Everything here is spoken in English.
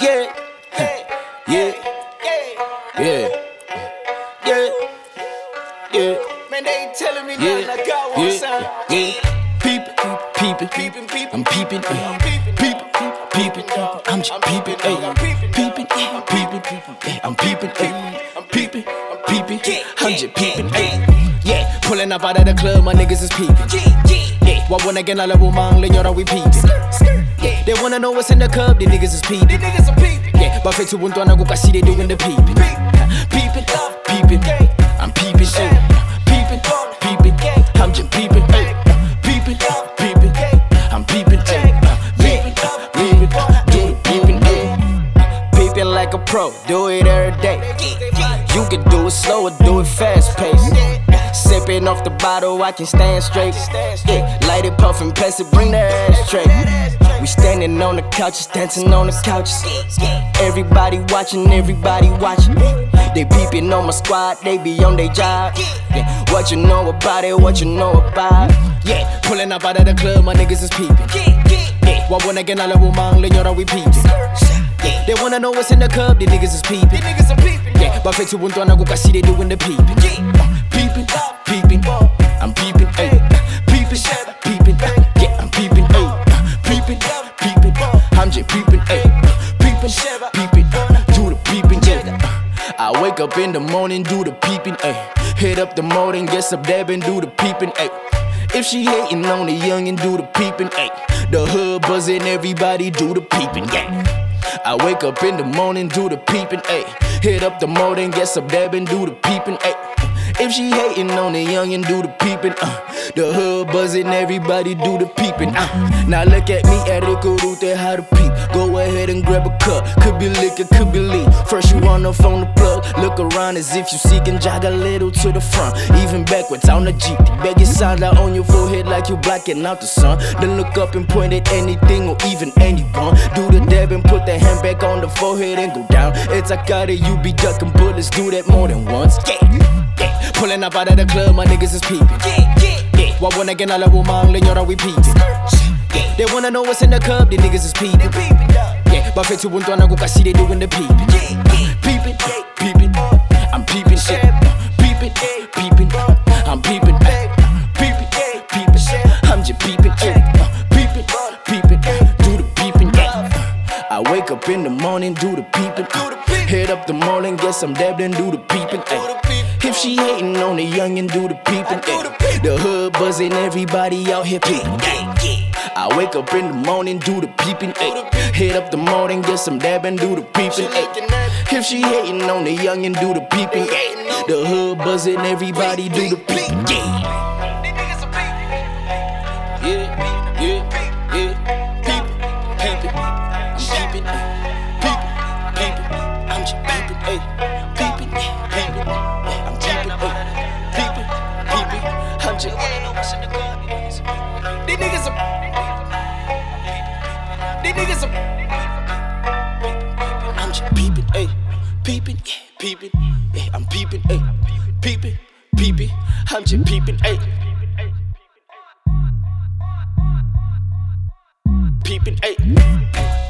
Yeah, yeah, yeah, yeah, yeah. Man, they ain't telling me nothing. I got one sound. Peepin', I'm peepin', peepin', I'm just peepin', peepin', I'm peepin', peepin', I'm just peepin', yeah. Pulling up out of the club, my niggas is peepin', yeah. Wawona nalabo mang lenyora we peepin', yeah. They wanna know what's in the cup, the niggas is peepin', yeah. Bafetu buntwana kukasi they doing the peepin', peepin', I'm peepin', peepin', I'm just peepin', peepin', I'm peepin', do the peepin', peepin' like a pro, do it every day. You can do it slow or do it fast paced. Sippin' off the bottle, I can stand straight. Yeah, light it, puffin', pass it, bring the ashtray. We standing on the couches, dancing on the couches. Everybody watching, everybody watching. They peeping on my squad, they be on their job. Yeah, what you know about it, what you know about it. Yeah, pulling up out of the club, my niggas is peeping. Yeah, wawona nalabo mang lenyora we peeping. Yeah, they wanna know what's in the cup, the niggas is peeping. Yeah, bafetu buntwana kukasi they doing the peeping. Peeping, I'm peeping, peeping, yeah, I'm peeping, peeping, I'm just peeping, peeping, do the peeping, yeah. I wake up in the morning, do the peeping, hit up the morning, get some dab and do the peeping, If she hating on the youngin', do the peeping, The hood buzzing, everybody do the peeping, yeah. I wake up in the morning, do the peeping, hit up the morning, get some dab and do the peeping, If she hating on the youngin', do the peeping, The hood buzzing, everybody do the peeping, Now look at me, Erico Rute, how to peep. Go ahead and grab a cup, could be liquor, could be lean. First you on the phone to plug, look around as if you seeking, jog a little to the front, even backwards on the Jeep. Beg your sign out on your forehead like you blocking out the sun. Then look up and point at anything or even anyone. Do the dab and put the hand back on the forehead and go down. It's a got it, you be ducking bullets, do that more than once, yeah. Pulling up out of the club, my niggas is peeping. Yeah, wawona nalabo mang lenyora we peeping. Yeah, they wanna know what's in the cup, the niggas is peeping. Yeah, bafetu buntwana kukasi they doing the peeping. Peeping, I'm peeping, peeping, I'm peeping, peeping, I'm just peeping, peeping, do the peeping, yeah. I wake up in the morning, do the peeping, hit up the morning, get some dab, then do the peeping, If she hating on the youngin', do the peeping, The hood buzzing, everybody out here peeping, I wake up in the morning, do the peeping, hit up the morning, get some dab and do the peeping, If she hating on the youngin', do the peeping, The hood buzzing, everybody do the peeping, I'm just peeping, peeping, I'm peeping, I'm just wanna know what's in the cup. These niggas I'm just peeping, peeping, peeping, I'm peeping, peeping, I'm just peeping, peeping,